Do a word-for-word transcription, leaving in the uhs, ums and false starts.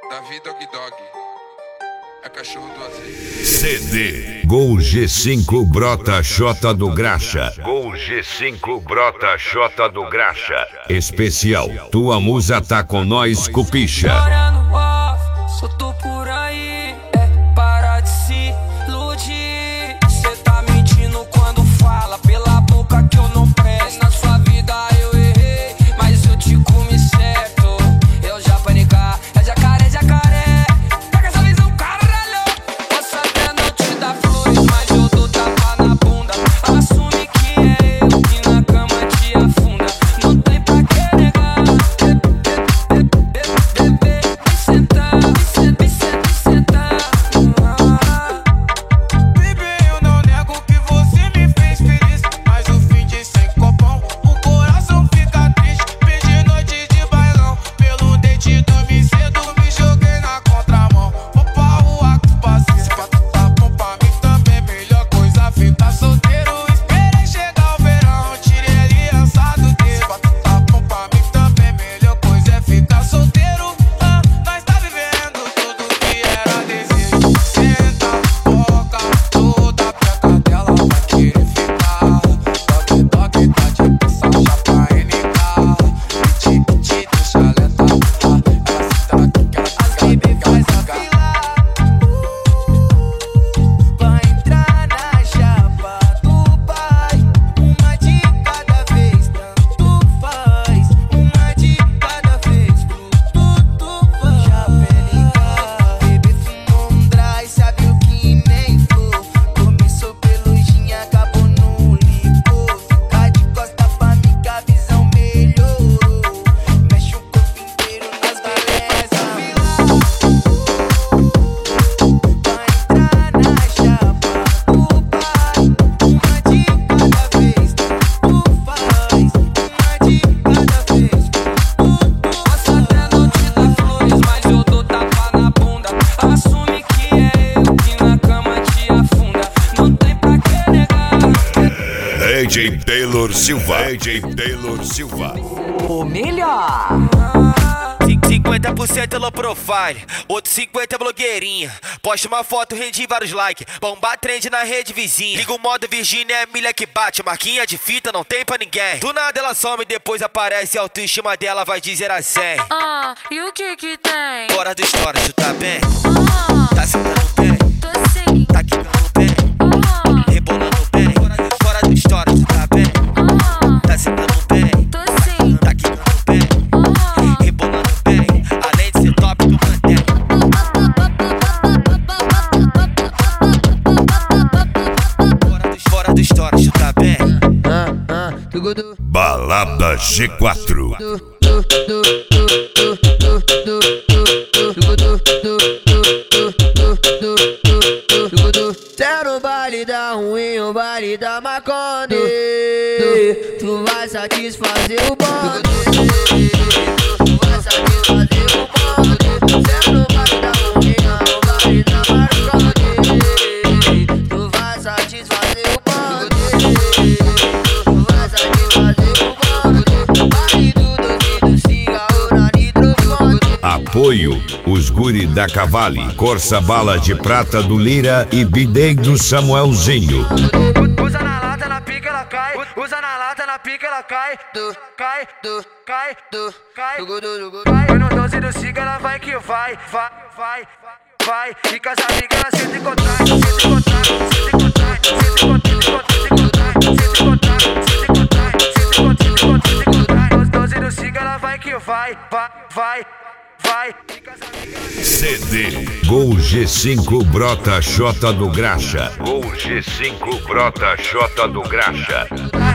Davi Dog Dog, é cachorro do azeite. C D Gol G cinco Brota Xota do Graxa. Gol G cinco Brota Xota do Graxa. Especial, tua musa tá com nós, Cupicha. Soltou por aí, é para de se iludir. Cê tá mentindo quando fala pela boca que eu não presto. Na sua vida eu errei, mas eu te comi certo. Eu já panicar, é jacaré, jacaré. Pega essa visão, caralho. Posso até não te dar flores, mas eu dou tapa na bunda. Assume que é eu que na cama te afunda. Não tem pra que negar. Bebê, me sentar. D J Taylor Silva. D J Taylor Silva. O melhor. cinquenta por cento low profile, outro cinquenta é blogueirinha. Posta uma foto, rende vários likes. Bomba trend na rede vizinha. Liga o modo Virgínia, é milha que bate. Marquinha de fita, não tem pra ninguém. Do nada ela some, depois aparece. A autoestima dela vai de zero a cem. Ah, e o que que tem? Fora do história, tu tá bem? Ah, Tá sentando bem? tô sim. Tá quicando bem? Ah, Rebolando bem? Fora do história, tu tá bem? ah, Tá sentando bem? tô sim. Tá quicando bem? Ah, Rebolando bem? Além de ser top do mantel. Fora do, fora do história, tu tá bem? Balada G quatro. Cê no baile da ruim, o baile da Maconde. Tu vai satisfazer o bonde. Tu vai satisfazer o bonde. Cê no baile da ruim, o baile da Maconde. Tu vai satisfazer o bonde. Tu vai satisfazer o bonde. Baile do doido, cigarro na nitrofonte. Apoio, os guri da Cavale, Corsa Bala de Prata do Lira e Bidei do Samuelzinho. Usa na lata, na pica ela cai. Usa na lata, na pica ela cai. Do, Cai, do, cai, do, cai. do, do, do, do. Vai no doze do Siga, ela vai que vai. Vai, vai, vai. E com as amigas ela senta em contato. Senta em contato, senta em contato. Senta em contato, senta em contato. Senta em contato, senta em contato. Senta em contato, senta em contato. Nos doze do Siga, ela vai que vai. Vai, vai. Vai, C D Gol G cinco Brota Xota do Graxa. Gol G cinco Brota Xota do Graxa.